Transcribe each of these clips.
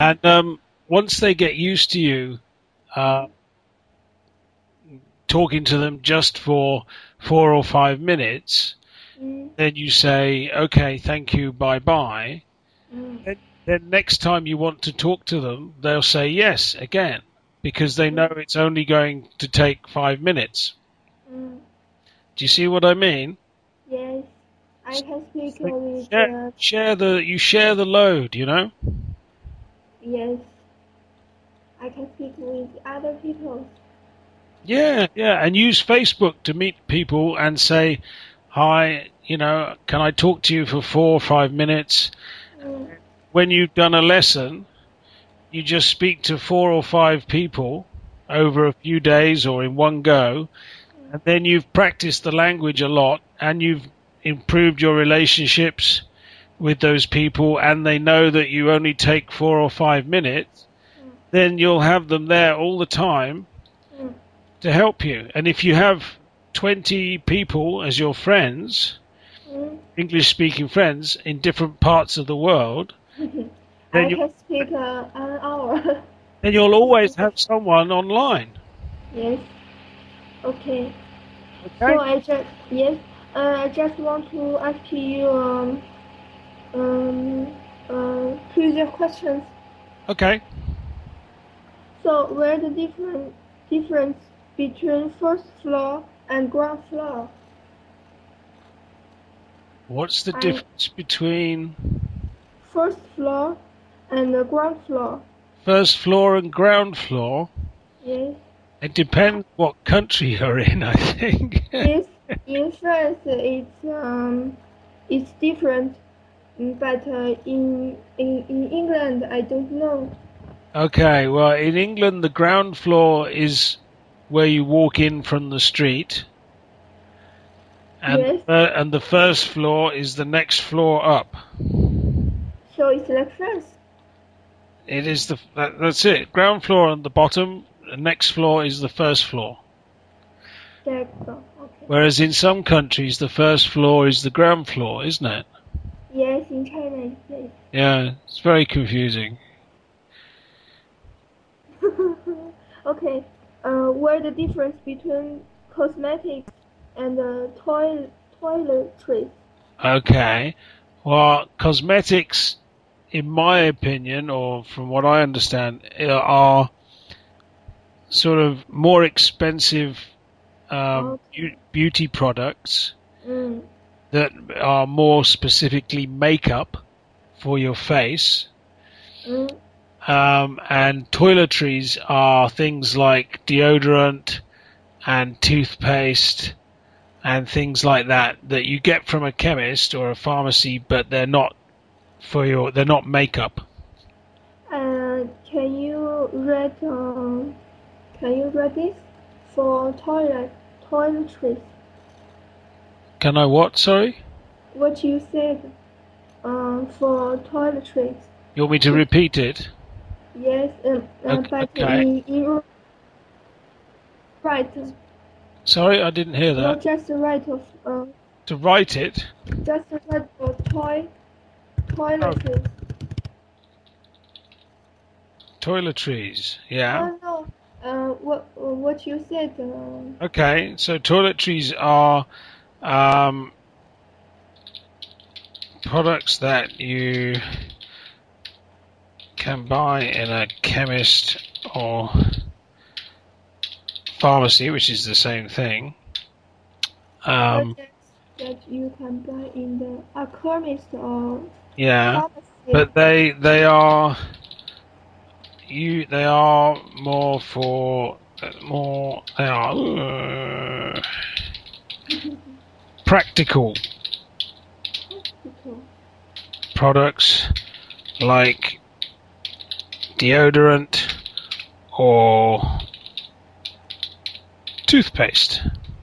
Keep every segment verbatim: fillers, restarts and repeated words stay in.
And um, once they get used to you uh, talking to them just for four or five minutes, Mm. then you say, okay, thank you, bye-bye. Mm. Then, then next time you want to talk to them, they'll say yes again, because they know it's only going to take five minutes. Mm. Do you see what I mean? Yes, I can speak So with. share, Uh, share the you share the load, you know. yes, I can speak with other people. Yeah, yeah, and use Facebook to meet people and say, hi, you know, can I talk to you for four or five minutes? Mm. When you've done a lesson, you just speak to four or five people over a few days or in one go, and then you've practiced the language a lot and you've improved your relationships with those people, and they know that you only take four or five minutes, Mm. then you'll have them there all the time Mm. to help you. And if you have twenty people as your friends, Mm. English speaking friends in different parts of the world, then I you can speak uh, an hour. then you'll always have someone online. Yes. Okay. So Okay? I just yes. Uh, I just want to ask you um um uh previous questions. Okay. So where the different difference between first floor and ground floor? What's the I difference between first floor and the ground floor. first floor and ground floor? Yes. It depends what country you're in, I think. Yes. In France, it's um it's different, but uh, in in in England, I don't know. Okay, well, in England, the ground floor is where you walk in from the street, and Yes. uh, and the first floor is the next floor up. So it's like France. It is the that, that's it. Ground floor on the bottom. The next floor is the first floor. D'accord. Okay. Whereas in some countries, the first floor is the ground floor, isn't it? Yes, in China it's like. Yeah, it's very confusing. Okay. Uh, where the difference between cosmetics and uh, toilet toiletries? Okay, well, cosmetics, in my opinion, or from what I understand, are sort of more expensive um, Okay. beauty products Mm. that are more specifically makeup for your face. Mm. Um, and toiletries are things like deodorant and toothpaste and things like that that you get from a chemist or a pharmacy, but they're not for your they're not makeup. Uh, can you read um, can you read this for toilet toiletries? Can I what? Sorry, What you said uh, for toiletries? you want me to repeat it? Yes, um, uh, but Okay. in in right, Sorry, I didn't hear that. not just right of uh, To write it. just right for toy Oh, toiletries. toiletries. Yeah. No, no. Uh, what what you said? Uh, Okay. So toiletries are um, products that you can buy in a chemist or pharmacy, which is the same thing. Um, products that you can buy in the a chemist or yeah, pharmacy. but they they are you they are more for more they are uh, practical Practical. products like deodorant or toothpaste.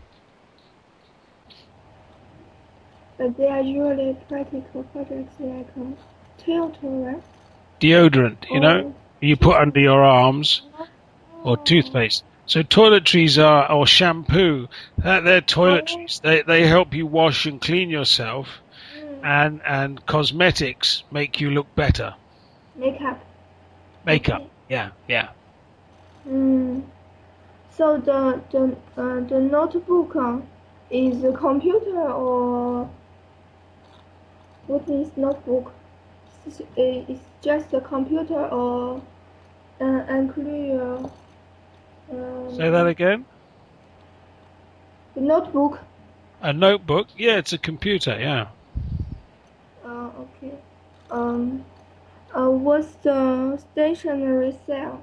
But they are usually practical products like uh, deodorant Deodorant, you know, or you put under toothpaste. your arms, or Oh, toothpaste. So toiletries are, or shampoo, that they're oh, toiletries. They they help you wash and clean yourself, mm, and and cosmetics make you look better. makeup. Makeup. Okay. Yeah, yeah. Mm. So the the uh, the notebook uh, is a computer or what is notebook? It's, uh, it's just a computer or uh, unclear. Say that Um, again. the notebook. A notebook. Yeah, it's a computer. Yeah. Uh, okay. Um. Uh, what's the stationery cell?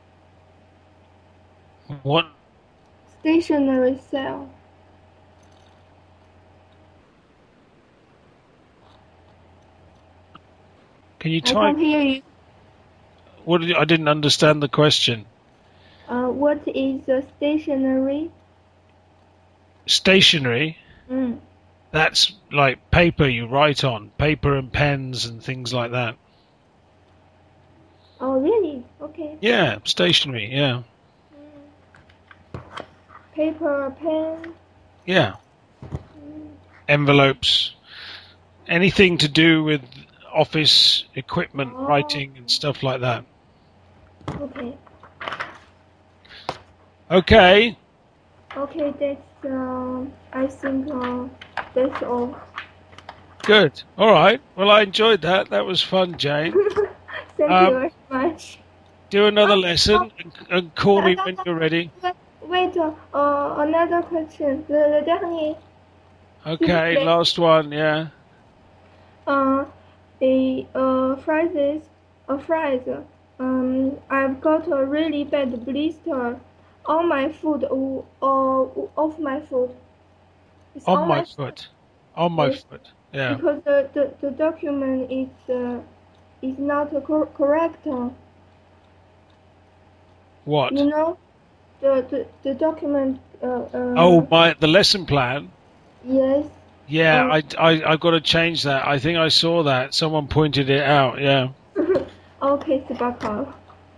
What? Stationery cell. Can you I type? can't hear you. What? Did you, I didn't understand the question. Uh, what is a stationery? Stationery. Mm. That's like paper you write on, paper and pens and things like that. Oh, really? Okay. Yeah, stationery. Yeah, Mm. Paper, pen. yeah. Mm. Envelopes. Anything to do with office equipment, Oh, writing and stuff like that. okay. Okay. Okay, that's, uh, I think, uh, that's all. Good. All right. Well, I enjoyed that. That was fun, Jane. Thank you Um, very much. do another Oh, oh, lesson and, and call uh, me no, when no, you're ready. wait, wait, uh, uh, another question. Le, le dernier, s'il vous Okay. plaît. Last one. Yeah. Uh, a uh, phrases, a phrase. Um, I've got a really bad blister on my foot or, or off my foot. It's On on my my foot. foot. On my Yes, foot. Yeah. because the, the, the document is uh, is not cor- correct. uh, You What? know, the the, the document. Uh, Oh, uh, my the lesson plan. yes. Yeah, Uh, I, I, I've got to change that. I think I saw that. Someone pointed it out. Yeah. okay, Sibakov.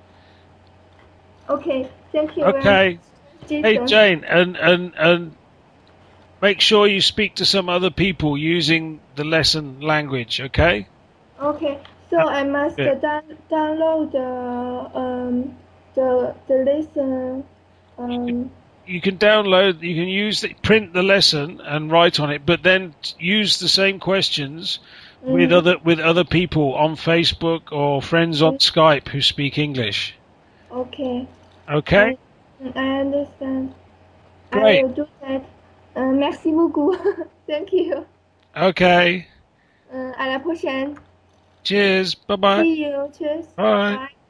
Okay, thank you very much, Okay. Hey, Jason. Jane, and, and, and make sure you speak to some other people using the lesson language, okay? Okay, so I must Okay. down- download the um the the lesson You can, um you can download, you can use the, print the lesson and write on it, but then t- use the same questions with mm, other with other people on Facebook or friends on mm, Skype who speak English. okay. Okay? I I understand. I Great. will do that. Uh, merci beaucoup. Thank you. Okay. Uh, à la prochaine. Cheers. Bye-bye. See you. Cheers. Bye. Bye.